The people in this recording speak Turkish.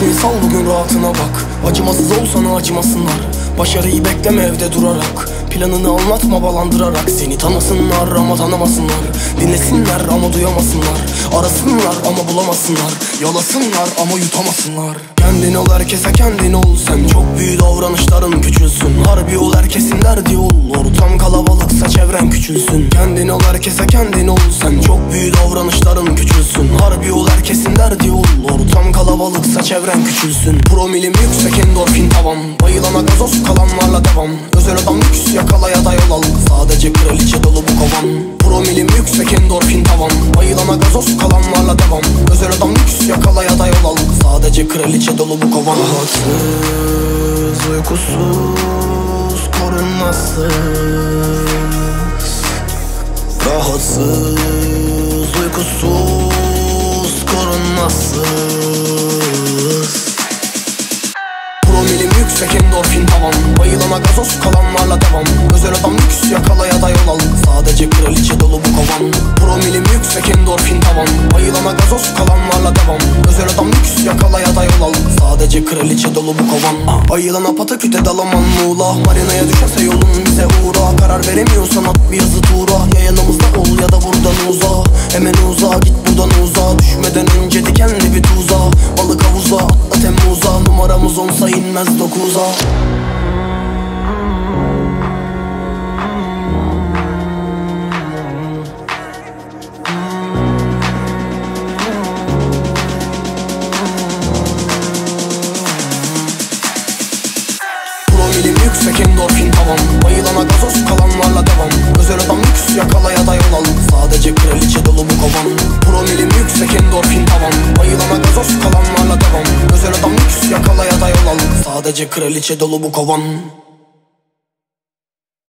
Gerisini sal, bugün rahatına bak. Acımasız ol, sana acımasınlar. Başarıyı bekleme evde durarak. Planını anlatma balandırarak. Seni tanısınlar ama tanımasınlar. Dinlesinler ama duyamasınlar. Arasınlar ama bulamasınlar. Yalasınlar ama yutamasınlar. Kendin ol, herkese kendin ol. Sen çok büyük davranışların küçülsün. Harbi ol, herkesin derdi ol. Ortam kalabalıksa çevren küçülsün. Kendin ol, herkese kendin ol. Sen çok büyük davranışların küçülsün. Harbi ol, herkesin derdi ol. Ortam kalabalıksa çevren küçülsün. Promilim yüksek, endorfin tavan. Bayılana gazoz, kalanlarla devam. Özel adam lüks, yakala ya da yol al. Sadece kraliçe dolu bu kovan. Promilim yüksek, endorfin tavan. Bayılana gazoz, kalanlarla devam. Özel adam lüks, yakala ya da yol al. Sadece kraliçe dolu bu kovan. Rahatsız, uykusuz, korunmasız. Rahatsız, uykusuz, korunmasız. Promilim yüksek, endorfin tavan. Bayılana gazoz, kalanlarla devam. Özel adam lüks, yakala ya da yol al. Sadece kraliçe dolu bu kovan. Promilim yüksek, endorfin tavan. Bayılana gazoz, kalanlarla devam. Özel adam lüks, yakala ya da yol al. Sadece kraliçe dolu bu kovan. Ayılana pataküte dalaman muğla. Marinaya düşerse yolun bize uğra. Karar veremiyorsan at bir yazı tuğra. Ya yanımızda ol ya da buradan uza. Hemen uza, git buradan uza. Düşmeden önce dikenli bir tuza. Balık havuza, atla Temmuz'a. Numaramız 10'sa inmez 9'a. Promilim yüksek, endorfin tavan. Bayılana gazoz, kalanlarla devam. Özel adam lüks, yakala ya da yol al. Sadece kraliçe dolu bu kovan. Promilim yüksek, endorfin tavan. Bayılana gazoz, kalanlarla devam. Özel adam lüks, yakala ya da yol al. Sadece kraliçe dolu bu kovan.